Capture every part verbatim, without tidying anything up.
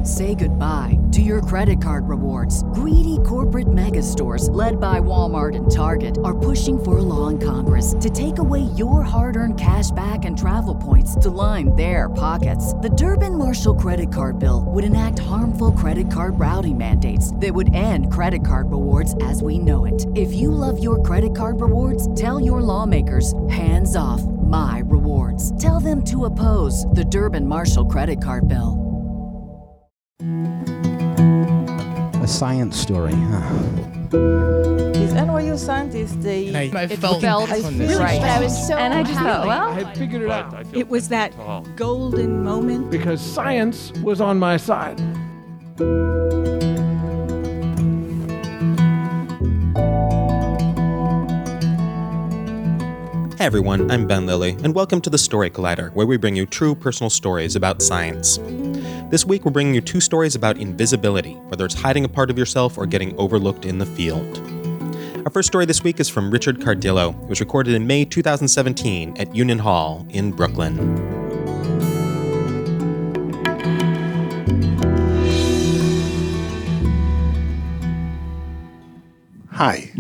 Say goodbye to your credit card rewards. Greedy corporate mega stores, led by Walmart and Target, are pushing for a law in Congress to take away your hard-earned cash back and travel points to line their pockets. The Durbin-Marshall credit card bill would enact harmful credit card routing mandates that would end credit card rewards as we know it. If you love your credit card rewards, tell your lawmakers, hands off my rewards. Tell them to oppose the Durbin-Marshall credit card bill. A science story, huh? These N Y U scientists, they... And I, I it felt, felt I really right. But I was so And I just thought, well... I had figured it out. It was that golden moment. Because science was on my side. Hey everyone, I'm Ben Lilly, and welcome to the Story Collider, where we bring you true personal stories about science. This week, we're bringing you two stories about invisibility, whether it's hiding a part of yourself or getting overlooked in the field. Our first story this week is from Richard Cardillo. It was recorded in May twenty seventeen at Union Hall in Brooklyn. Hi.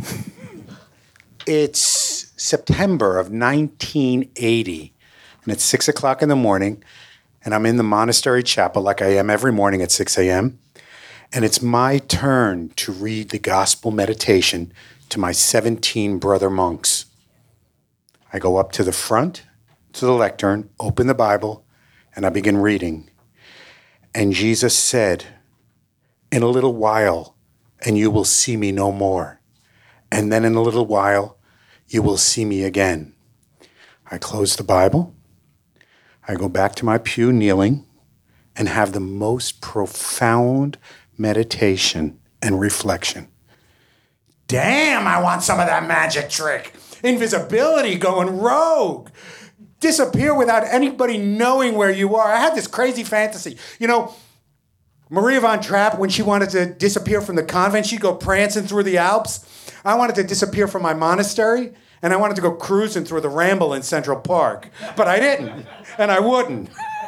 It's September of nineteen eighty, and it's six o'clock in the morning, and I'm in the monastery chapel like I am every morning at six a.m., and it's my turn to read the gospel meditation to my seventeen brother monks. I go up to the front, to the lectern, open the Bible, and I begin reading. And Jesus said, "In a little while, and you will see me no more. And then in a little while, you will see me again." I close the Bible. I go back to my pew kneeling and have the most profound meditation and reflection. Damn, I want some of that magic trick. Invisibility going rogue. Disappear without anybody knowing where you are. I had this crazy fantasy. You know, Maria von Trapp, when she wanted to disappear from the convent, she'd go prancing through the Alps. I wanted to disappear from my monastery, and I wanted to go cruising through the Ramble in Central Park. But I didn't, and I wouldn't.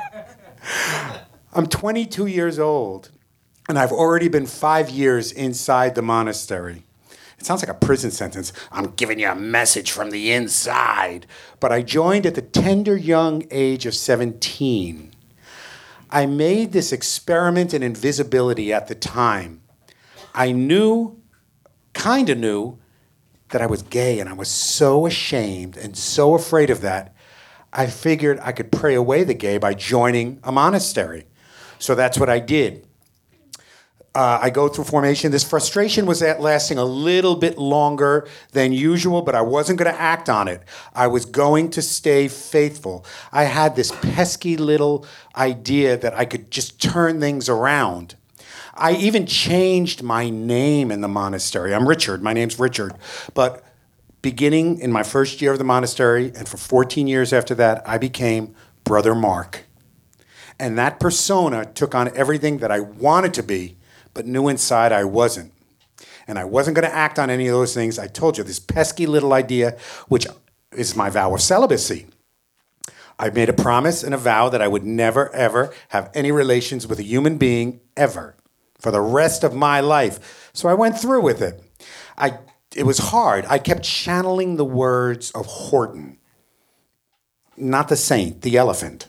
I'm twenty-two years old, and I've already been five years inside the monastery. It sounds like a prison sentence. I'm giving you a message from the inside. But I joined at the tender young age of seventeen. I made this experiment in invisibility at the time. I knew, kind of knew, that I was gay, and I was so ashamed and so afraid of that, I figured I could pray away the gay by joining a monastery. So that's what I did. Uh, I go through formation. This frustration was at lasting a little bit longer than usual, but I wasn't going to act on it. I was going to stay faithful. I had this pesky little idea that I could just turn things around. I even changed my name in the monastery. I'm Richard. My name's Richard. But beginning in my first year of the monastery, and for fourteen years after that, I became Brother Mark. And that persona took on everything that I wanted to be, but knew inside I wasn't. And I wasn't going to act on any of those things. I told you, this pesky little idea, which is my vow of celibacy. I made a promise and a vow that I would never, ever have any relations with a human being, ever, for the rest of my life. So I went through with it. I, it was hard. I kept channeling the words of Horton. Not the saint, the elephant.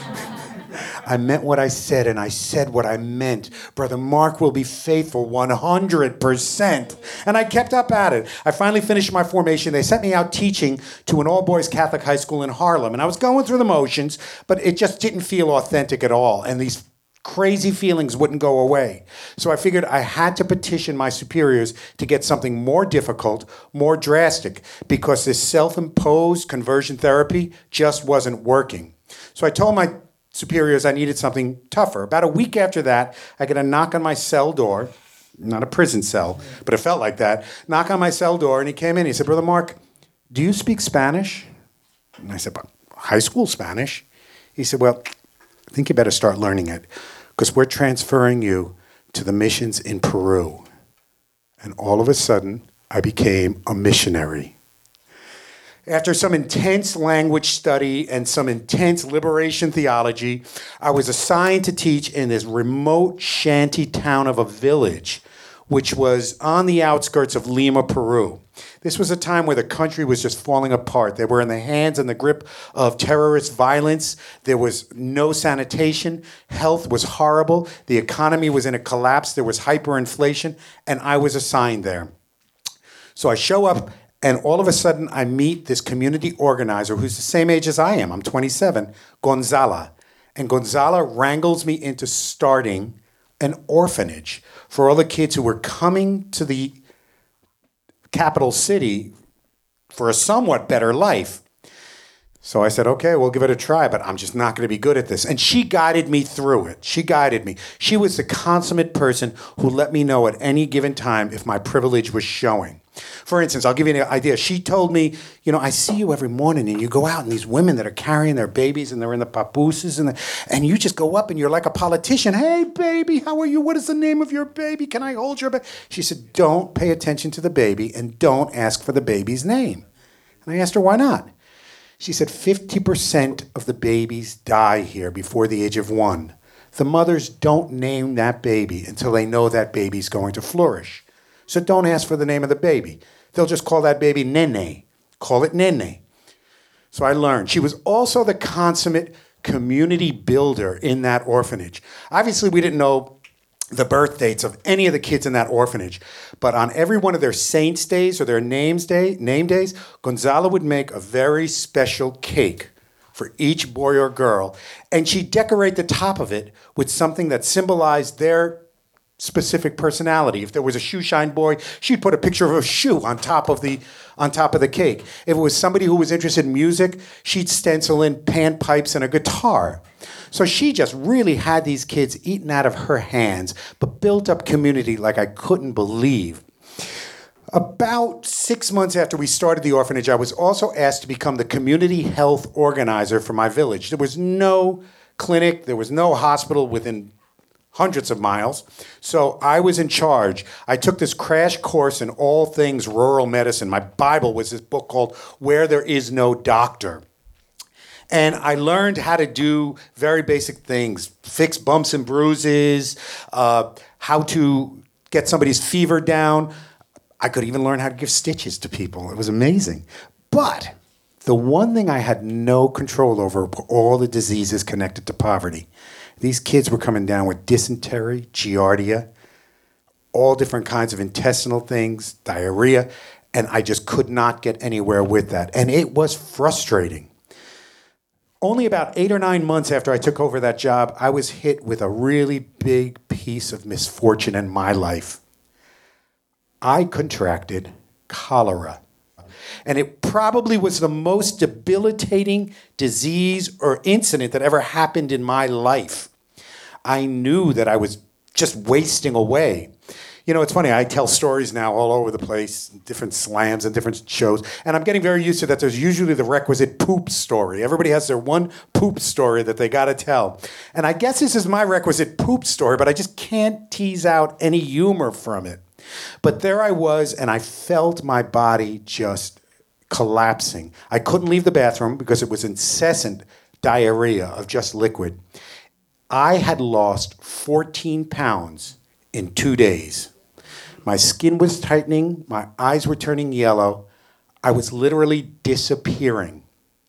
I meant what I said, and I said what I meant. Brother Mark will be faithful one hundred percent. And I kept up at it. I finally finished my formation. They sent me out teaching to an all-boys Catholic high school in Harlem. And I was going through the motions, but it just didn't feel authentic at all. And these crazy feelings wouldn't go away. So I figured I had to petition my superiors to get something more difficult, more drastic, because this self-imposed conversion therapy just wasn't working. So I told my superiors I needed something tougher. About a week after that, I get a knock on my cell door, not a prison cell, but it felt like that, knock on my cell door, and he came in. He said, "Brother Mark, do you speak Spanish?" And I said, "But high school Spanish?" He said, "Well, I think you better start learning it, because we're transferring you to the missions in Peru." And all of a sudden, I became a missionary. After some intense language study and some intense liberation theology, I was assigned to teach in this remote shanty town of a village, which was on the outskirts of Lima, Peru. This was a time where the country was just falling apart. They were in the hands and the grip of terrorist violence. There was no sanitation. Health was horrible. The economy was in a collapse. There was hyperinflation, and I was assigned there. So I show up, and all of a sudden I meet this community organizer who's the same age as I am. I'm twenty-seven, Gonzala. And Gonzala wrangles me into starting an orphanage for all the kids who were coming to the capital city for a somewhat better life. So I said, okay, we'll give it a try, but I'm just not going to be good at this. And she guided me through it. She guided me. She was the consummate person who let me know at any given time if my privilege was showing. For instance, I'll give you an idea. She told me, you know, I see you every morning and you go out and these women that are carrying their babies and they're in the papooses and the, and you just go up and you're like a politician. Hey, baby, how are you? What is the name of your baby? Can I hold your baby? She said, don't pay attention to the baby and don't ask for the baby's name. And I asked her, why not? She said, fifty percent of the babies die here before the age of one. The mothers don't name that baby until they know that baby's going to flourish. So don't ask for the name of the baby. They'll just call that baby Nene. Call it Nene. So I learned. She was also the consummate community builder in that orphanage. Obviously, we didn't know the birth dates of any of the kids in that orphanage. But on every one of their saints' days or their names day, name days, Gonzala would make a very special cake for each boy or girl. And she'd decorate the top of it with something that symbolized their specific personality. If there was a shoe shine boy, she'd put a picture of a shoe on top of the on top of the cake. If it was somebody who was interested in music, she'd stencil in panpipes and a guitar. So she just really had these kids eaten out of her hands, but built up community like I couldn't believe. About six months after we started the orphanage, I was also asked to become the community health organizer for my village. There was no clinic, there was no hospital within hundreds of miles. So I was in charge. I took this crash course in all things rural medicine. My Bible was this book called Where There Is No Doctor. And I learned how to do very basic things, fix bumps and bruises, uh, how to get somebody's fever down. I could even learn how to give stitches to people. It was amazing. But the one thing I had no control over were all the diseases connected to poverty. These kids were coming down with dysentery, giardia, all different kinds of intestinal things, diarrhea, and I just could not get anywhere with that. And it was frustrating. Only about eight or nine months after I took over that job, I was hit with a really big piece of misfortune in my life. I contracted cholera. And it probably was the most debilitating disease or incident that ever happened in my life. I knew that I was just wasting away. You know, it's funny, I tell stories now all over the place, different slams and different shows, and I'm getting very used to that. There's usually the requisite poop story. Everybody has their one poop story that they got to tell. And I guess this is my requisite poop story, but I just can't tease out any humor from it. But there I was, and I felt my body just collapsing. I couldn't leave the bathroom because it was incessant diarrhea of just liquid. I had lost fourteen pounds in two days. My skin was tightening. My eyes were turning yellow. I was literally disappearing.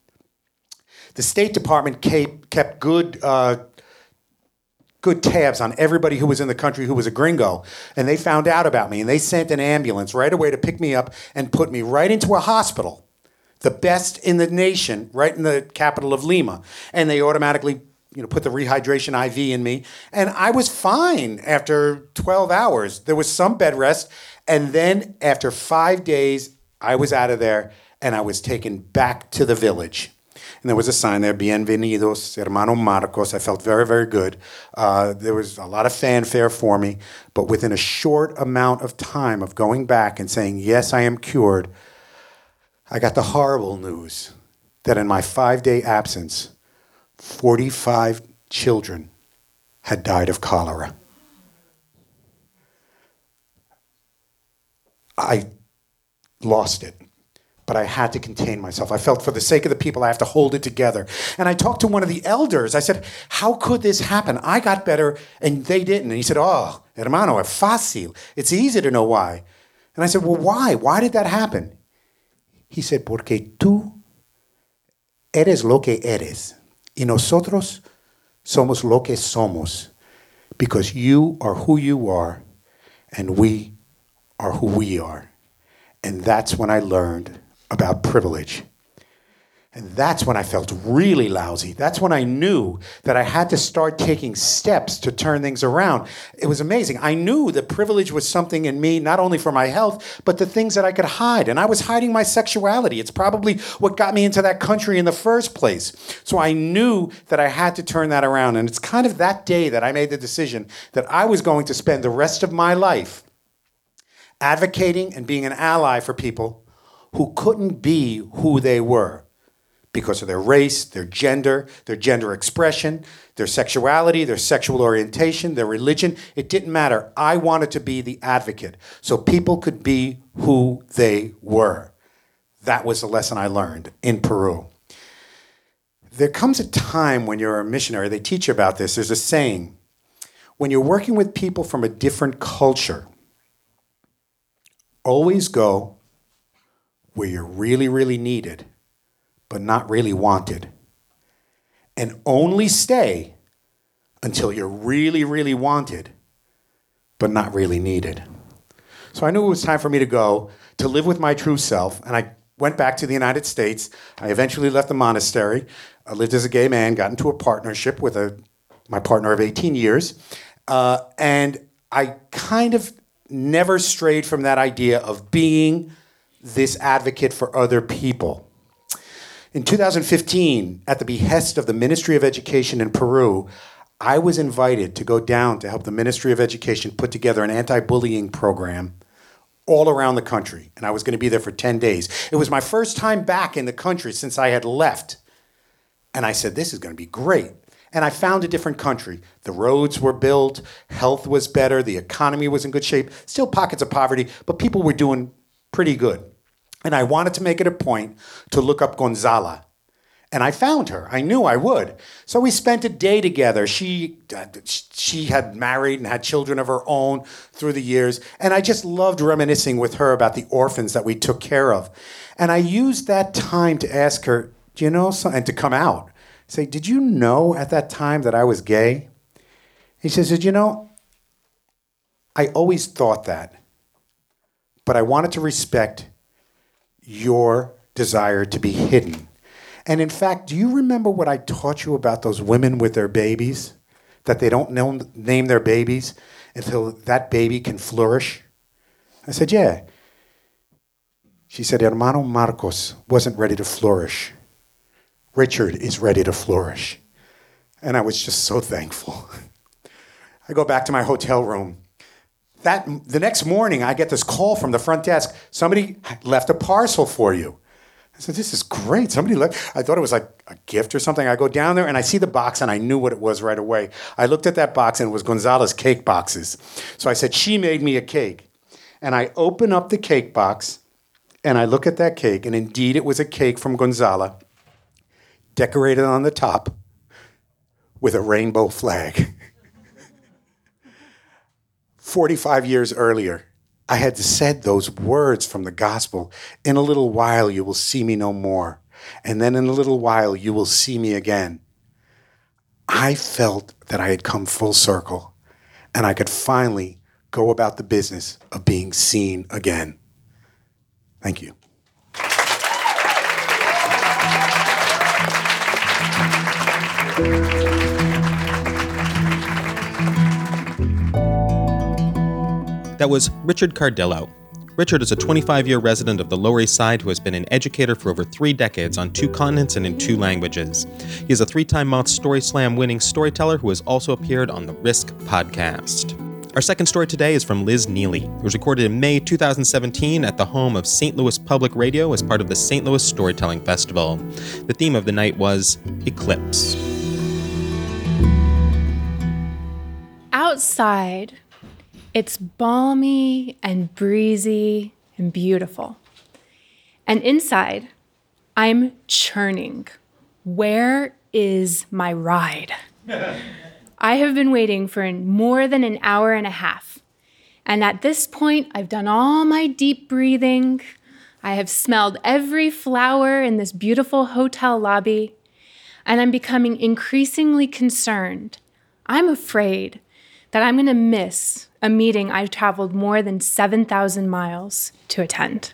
The State Department kept good uh, good tabs on everybody who was in the country who was a gringo, and they found out about me, and they sent an ambulance right away to pick me up and put me right into a hospital, the best in the nation, right in the capital of Lima, and they automatically, you know, put the rehydration I V in me, and I was fine after twelve hours. There was some bed rest, and then after five days, I was out of there, and I was taken back to the village. And there was a sign there, Bienvenidos, Hermano Marcos. I felt very, very good. Uh, there was a lot of fanfare for me, but within a short amount of time of going back and saying, yes, I am cured, I got the horrible news that in my five-day absence, forty-five children had died of cholera. I lost it. but I had to contain myself. I felt for the sake of the people, I have to hold it together. And I talked to one of the elders. I said, how could this happen? I got better and they didn't. And he said, oh, hermano, es fácil. It's easy to know why. And I said, well, why? Why did that happen? He said, porque tú eres lo que eres. Y nosotros somos lo que somos. Because you are who you are, and we are who we are. And that's when I learned about privilege. And that's when I felt really lousy. That's when I knew that I had to start taking steps to turn things around. It was amazing. I knew that privilege was something in me, not only for my health, but the things that I could hide. And I was hiding my sexuality. It's probably what got me into that country in the first place. So I knew that I had to turn that around. And it's kind of that day that I made the decision that I was going to spend the rest of my life advocating and being an ally for people who couldn't be who they were because of their race, their gender, their gender expression, their sexuality, their sexual orientation, their religion. It didn't matter. I wanted to be the advocate so people could be who they were. That was the lesson I learned in Peru. There comes a time when you're a missionary, they teach you about this. There's a saying, when you're working with people from a different culture, always go where you're really, really needed, but not really wanted. And only stay until you're really, really wanted, but not really needed. So I knew it was time for me to go to live with my true self, and I went back to the United States. I eventually left the monastery. I lived as a gay man, got into a partnership with a my partner of eighteen years, uh, and I kind of never strayed from that idea of being this advocate for other people. In two thousand fifteen, at the behest of the Ministry of Education in Peru, I was invited to go down to help the Ministry of Education put together an anti-bullying program all around the country. And I was going to be there for ten days. It was my first time back in the country since I had left. And I said, this is going to be great. And I found a different country. The roads were built, health was better, the economy was in good shape, still pockets of poverty, but people were doing pretty good. And I wanted to make it a point to look up Gonzala. And I found her. I knew I would. So we spent a day together. She, she had married and had children of her own through the years. And I just loved reminiscing with her about the orphans that we took care of. And I used that time to ask her, do you know something? And to come out. Say, did you know at that time that I was gay? He says, you know, I always thought that. But I wanted to respect your desire to be hidden. And in fact, do you remember what I taught you about those women with their babies? That they don't know, name their babies until that baby can flourish? I said, yeah. She said, Hermano Marcos wasn't ready to flourish. Richard is ready to flourish. And I was just so thankful. I go back to my hotel room. That the next morning, I get this call from the front desk. Somebody left a parcel for you. I said, this is great. Somebody left. I thought it was like a gift or something. I go down there and I see the box and I knew what it was right away. I looked at that box and it was Gonzala's cake boxes. So I said, she made me a cake. And I open up the cake box and I look at that cake, and indeed it was a cake from Gonzala, decorated on the top with a rainbow flag. forty-five years earlier, I had said those words from the gospel, in a little while you will see me no more, and then in a little while you will see me again. I felt that I had come full circle, and I could finally go about the business of being seen again. Thank you. That was Richard Cardillo. Richard is a twenty-five-year resident of the Lower East Side who has been an educator for over three decades on two continents and in two languages. He is a three-time Moth Story Slam winning storyteller who has also appeared on the Risk podcast. Our second story today is from Liz Neely. It was recorded in May two thousand seventeen at the home of Saint Louis Public Radio as part of the Saint Louis Storytelling Festival. The theme of the night was Eclipse. Outside, it's balmy and breezy and beautiful. And inside, I'm churning. Where is my ride? I have been waiting for more than an hour and a half. And at this point, I've done all my deep breathing. I have smelled every flower in this beautiful hotel lobby. And I'm becoming increasingly concerned. I'm afraid that I'm going to miss a meeting I've traveled more than seven thousand miles to attend.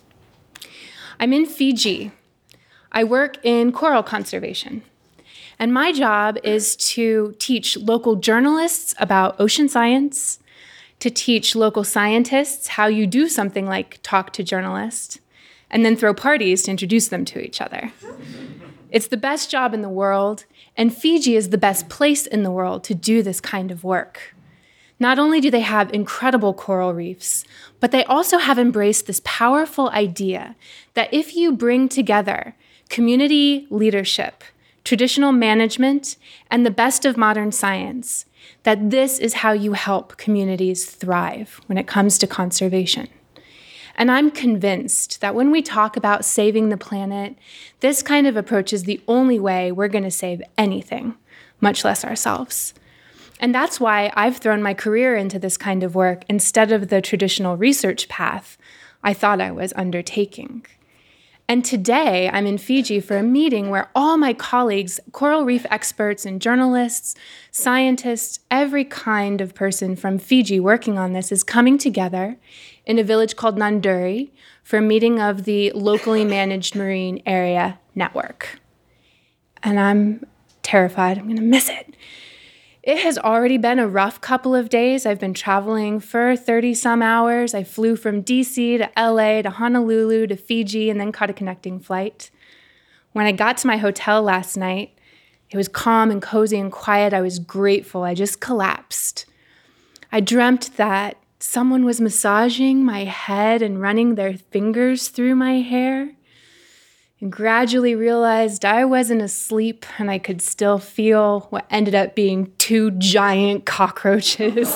I'm in Fiji. I work in coral conservation. And my job is to teach local journalists about ocean science, to teach local scientists how you do something like talk to journalists, and then throw parties to introduce them to each other. It's the best job in the world, and Fiji is the best place in the world to do this kind of work. Not only do they have incredible coral reefs, but they also have embraced this powerful idea that if you bring together community leadership, traditional management, and the best of modern science, that this is how you help communities thrive when it comes to conservation. And I'm convinced that when we talk about saving the planet, this kind of approach is the only way we're going to save anything, much less ourselves. And that's why I've thrown my career into this kind of work instead of the traditional research path I thought I was undertaking. And today, I'm in Fiji for a meeting where all my colleagues, coral reef experts and journalists, scientists, every kind of person from Fiji working on this is coming together in a village called Nganduri for a meeting of the locally managed marine area network. And I'm terrified I'm going to miss it. It has already been a rough couple of days. I've been traveling for thirty-some hours. I flew from D C to L A to Honolulu to Fiji and then caught a connecting flight. When I got to my hotel last night, it was calm and cozy and quiet. I was grateful. I just collapsed. I dreamt that someone was massaging my head and running their fingers through my hair, and gradually realized I wasn't asleep and I could still feel what ended up being two giant cockroaches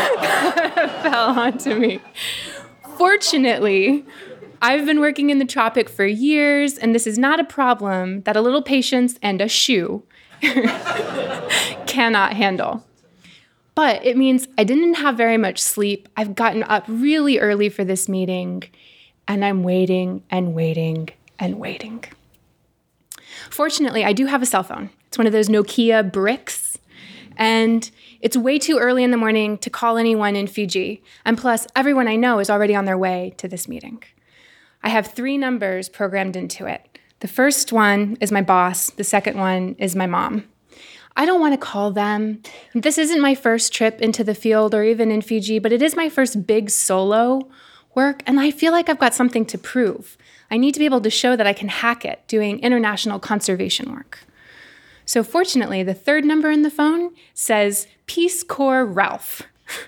that fell onto me. Fortunately, I've been working in the tropic for years, and this is not a problem that a little patience and a shoe cannot handle. But it means I didn't have very much sleep. I've gotten up really early for this meeting, and I'm waiting and waiting and waiting. Fortunately, I do have a cell phone. It's one of those Nokia bricks, and it's way too early in the morning to call anyone in Fiji. And plus, everyone I know is already on their way to this meeting. I have three numbers programmed into it. The first one is my boss. The second one is my mom. I don't want to call them. This isn't my first trip into the field or even in Fiji, but it is my first big solo work, and I feel like I've got something to prove. I need to be able to show that I can hack it doing international conservation work. So fortunately, the third number in the phone says Peace Corps Ralph.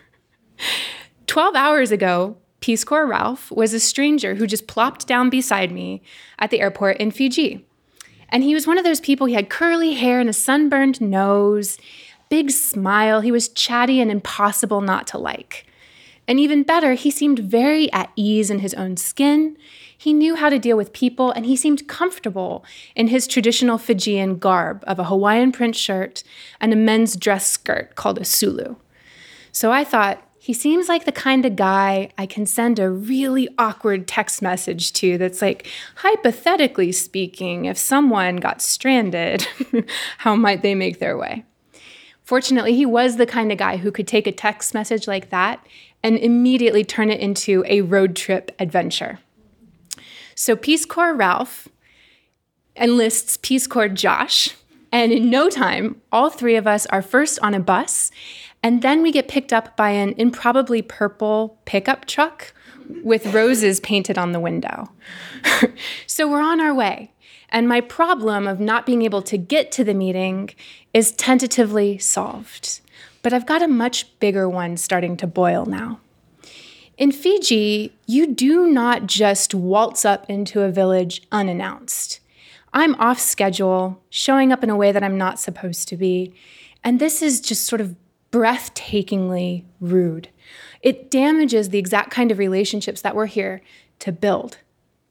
Twelve hours ago, Peace Corps Ralph was a stranger who just plopped down beside me at the airport in Fiji. And he was one of those people, he had curly hair and a sunburned nose, big smile. He was chatty and impossible not to like. And even better, he seemed very at ease in his own skin. He knew how to deal with people, and he seemed comfortable in his traditional Fijian garb of a Hawaiian print shirt and a men's dress skirt called a sulu. So I thought, he seems like the kind of guy I can send a really awkward text message to that's like, hypothetically speaking, if someone got stranded, how might they make their way? Fortunately, he was the kind of guy who could take a text message like that and immediately turn it into a road trip adventure. So Peace Corps Ralph enlists Peace Corps Josh, and in no time, all three of us are first on a bus, and then we get picked up by an improbably purple pickup truck with roses painted on the window. So we're on our way, and my problem of not being able to get to the meeting is tentatively solved. But I've got a much bigger one starting to boil now. In Fiji, you do not just waltz up into a village unannounced. I'm off schedule, showing up in a way that I'm not supposed to be, and this is just sort of breathtakingly rude. It damages the exact kind of relationships that we're here to build.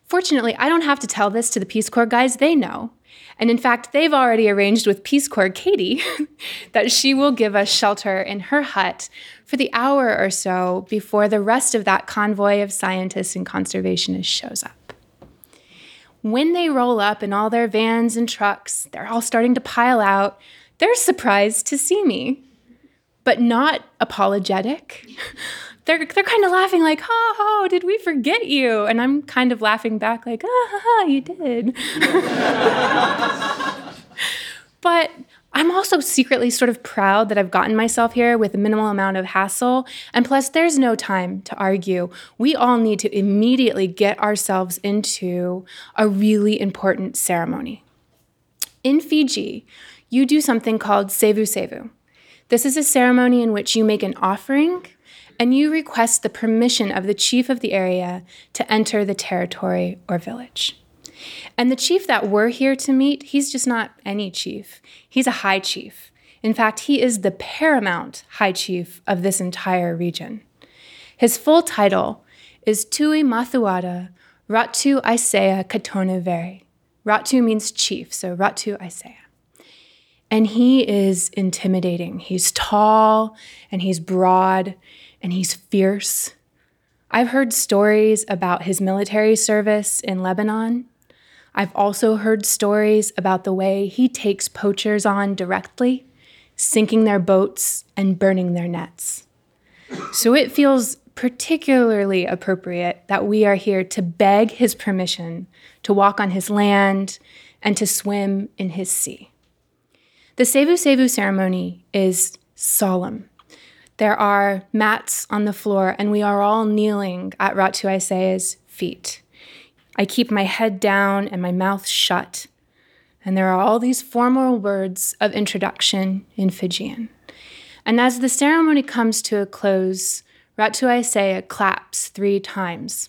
Fortunately, I don't have to tell this to the Peace Corps guys. They know. And in fact, they've already arranged with Peace Corps Katie that she will give us shelter in her hut for the hour or so before the rest of that convoy of scientists and conservationists shows up. When they roll up in all their vans and trucks, they're all starting to pile out. They're surprised to see me, but not apologetic. They're they're kind of laughing like, ha ha, did we forget you? And I'm kind of laughing back like, ah, ha, ha, you did. But I'm also secretly sort of proud that I've gotten myself here with a minimal amount of hassle. And plus, there's no time to argue. We all need to immediately get ourselves into a really important ceremony. In Fiji, you do something called sevu sevu. This is a ceremony in which you make an offering and you request the permission of the chief of the area to enter the territory or village. And the chief that we're here to meet, he's just not any chief. He's a high chief. In fact, he is the paramount high chief of this entire region. His full title is Tui Mathuada Ratu Isaiah Katona Veri. Ratu means chief, so Ratu Isaiah. And he is intimidating. He's tall, and he's broad, and he's fierce. I've heard stories about his military service in Lebanon. I've also heard stories about the way he takes poachers on directly, sinking their boats and burning their nets. So it feels particularly appropriate that we are here to beg his permission to walk on his land and to swim in his sea. The sevu sevu ceremony is solemn. There are mats on the floor, and we are all kneeling at Ratu Isaiah's feet. I keep my head down and my mouth shut, and there are all these formal words of introduction in Fijian. And as the ceremony comes to a close, Ratu Isaiah claps three times.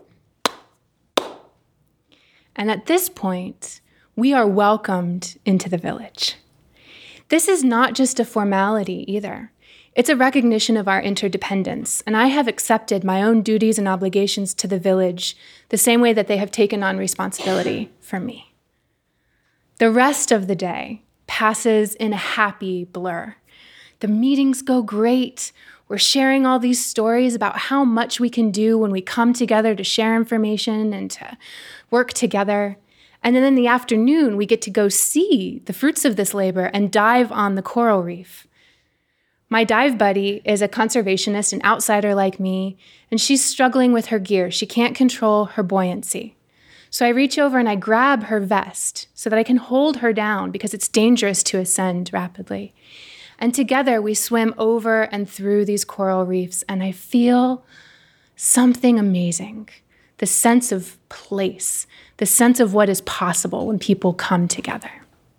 And at this point, we are welcomed into the village. This is not just a formality either. It's a recognition of our interdependence, and I have accepted my own duties and obligations to the village the same way that they have taken on responsibility for me. The rest of the day passes in a happy blur. The meetings go great. We're sharing all these stories about how much we can do when we come together to share information and to work together. And then in the afternoon, we get to go see the fruits of this labor and dive on the coral reef. My dive buddy is a conservationist, an outsider like me, and she's struggling with her gear. She can't control her buoyancy. So I reach over and I grab her vest so that I can hold her down because it's dangerous to ascend rapidly. And together we swim over and through these coral reefs, and I feel something amazing. The sense of place, the sense of what is possible when people come together.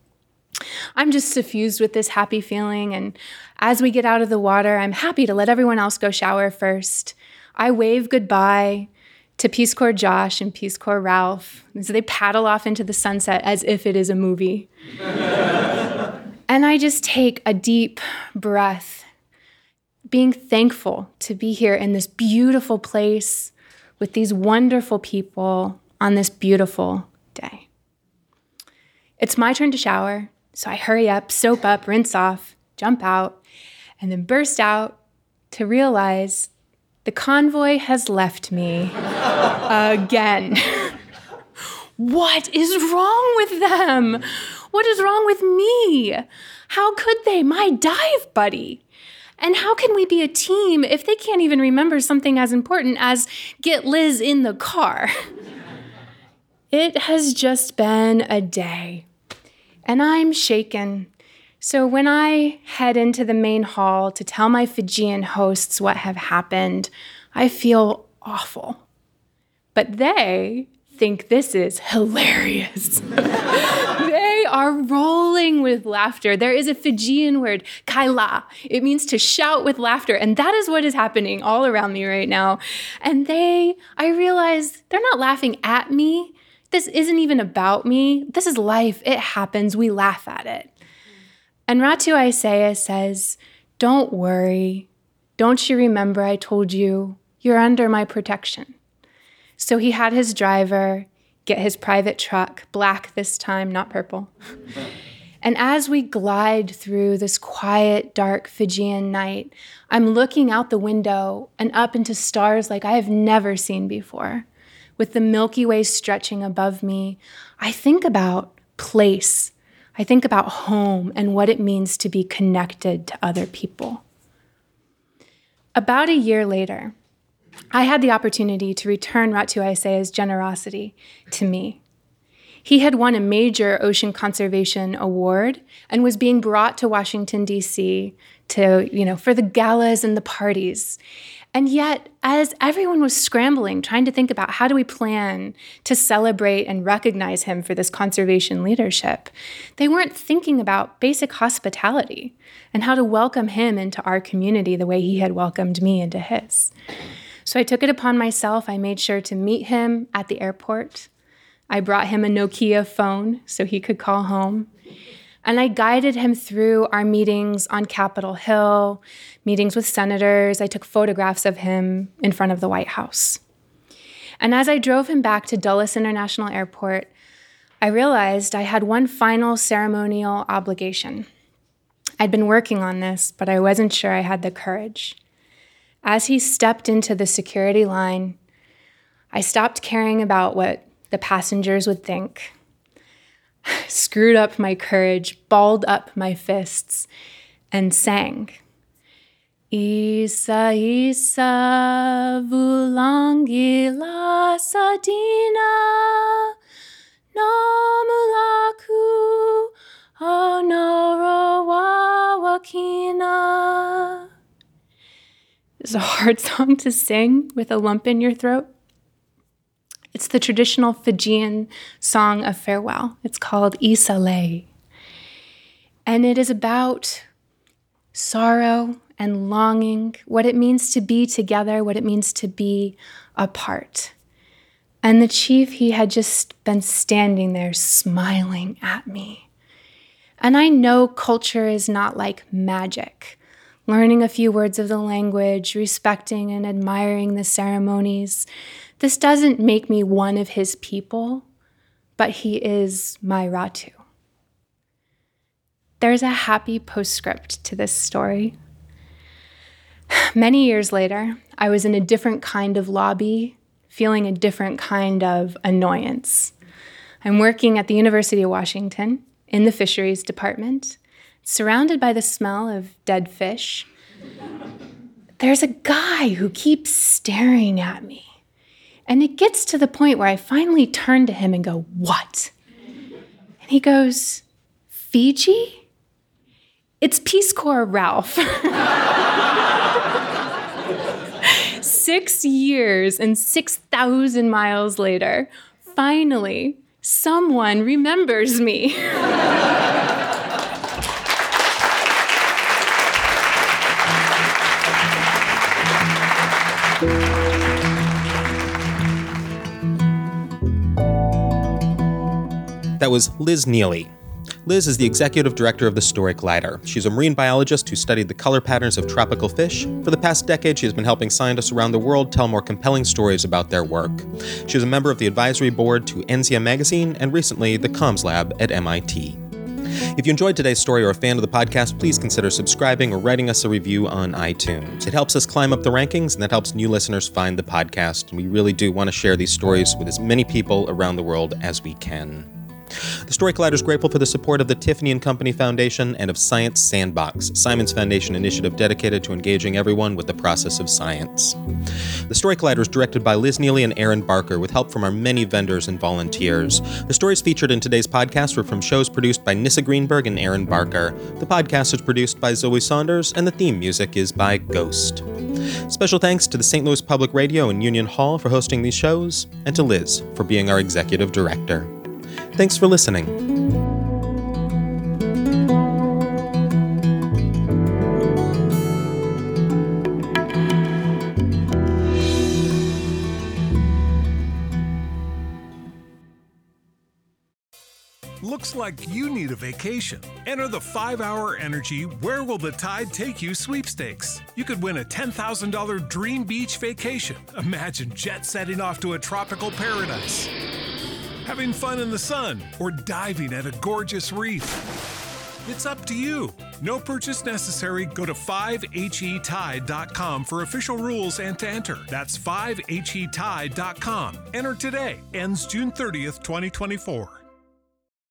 I'm just suffused with this happy feeling, and as we get out of the water, I'm happy to let everyone else go shower first. I wave goodbye to Peace Corps Josh and Peace Corps Ralph, and so they paddle off into the sunset as if it is a movie. And I just take a deep breath, being thankful to be here in this beautiful place with these wonderful people on this beautiful day. It's my turn to shower. So I hurry up, soap up, rinse off, jump out, and then burst out to realize the convoy has left me again. What is wrong with them? What is wrong with me? How could they? My dive buddy. And how can we be a team if they can't even remember something as important as get Liz in the car? It has just been a day. And I'm shaken. So when I head into the main hall to tell my Fijian hosts what have happened, I feel awful. But they think this is hilarious. They are rolling with laughter. There is a Fijian word, kaila. It means to shout with laughter. And that is what is happening all around me right now. And they, I realize they're not laughing at me. This isn't even about me. This is life. It happens. We laugh at it. And Ratu Isaiah says, don't worry. Don't you remember I told you you're under my protection? So he had his driver get his private truck, black this time, not purple. And as we glide through this quiet, dark Fijian night, I'm looking out the window and up into stars like I have never seen before. With the Milky Way stretching above me, I think about place. I think about home and what it means to be connected to other people. About a year later, I had the opportunity to return Ratu Aisea's generosity to me. He had won a major ocean conservation award and was being brought to Washington, D C to, you know, for the galas and the parties. And yet, as everyone was scrambling, trying to think about how do we plan to celebrate and recognize him for this conservation leadership, they weren't thinking about basic hospitality and how to welcome him into our community the way he had welcomed me into his. So I took it upon myself. I made sure to meet him at the airport. I brought him a Nokia phone so he could call home. And I guided him through our meetings on Capitol Hill, meetings with senators. I took photographs of him in front of the White House. And as I drove him back to Dulles International Airport, I realized I had one final ceremonial obligation. I'd been working on this, but I wasn't sure I had the courage. As he stepped into the security line, I stopped caring about what the passengers would think. Screwed up my courage, balled up my fists, and sang. Isa, Isa, Vulangi la Sadina, Nomulaku, Onoro Wawakina. It's a hard song to sing with a lump in your throat. It's the traditional Fijian song of farewell. It's called Isa Lei. And it is about sorrow and longing, what it means to be together, what it means to be apart. And the chief, he had just been standing there smiling at me. And I know culture is not like magic. Learning a few words of the language, respecting and admiring the ceremonies. This doesn't make me one of his people, but he is my Ratu. There's a happy postscript to this story. Many years later, I was in a different kind of lobby, feeling a different kind of annoyance. I'm working at the University of Washington in the fisheries department, surrounded by the smell of dead fish. There's a guy who keeps staring at me. And it gets to the point where I finally turn to him and go, "What?" And he goes, "Fiji? It's Peace Corps Ralph." Six years and six thousand miles later, finally, someone remembers me. That was Liz Neely. Liz is the executive director of the Story Collider. She's a marine biologist who studied the color patterns of tropical fish. For the past decade, she has been helping scientists around the world tell more compelling stories about their work. She is a member of the advisory board to N Z M Magazine and recently the Comms Lab at M I T. If you enjoyed today's story or are a fan of the podcast, please consider subscribing or writing us a review on iTunes. It helps us climb up the rankings, and that helps new listeners find the podcast. And we really do want to share these stories with as many people around the world as we can. The Story Collider is grateful for the support of the Tiffany and Company Foundation and of Science Sandbox, Simon's Foundation initiative dedicated to engaging everyone with the process of science. The Story Collider is directed by Liz Neely and Aaron Barker with help from our many vendors and volunteers. The stories featured in today's podcast were from shows produced by Nissa Greenberg and Aaron Barker. The podcast is produced by Zoe Saunders, and the theme music is by Ghost. Special thanks to the Saint Louis Public Radio and Union Hall for hosting these shows, and to Liz for being our executive director. Thanks for listening. Look Looks like you need a vacation. Enter the five hour Energy Where Will the Tide Take You sweepstakes. You could win a ten thousand dollars dream beach vacation. Imagine jet setting off to a tropical paradise, having fun in the sun, or diving at a gorgeous reef. It's up to you. No purchase necessary. Go to five H E tide dot com for official rules and to enter. That's five H E tide dot com. Enter today. Ends June thirtieth, twenty twenty-four.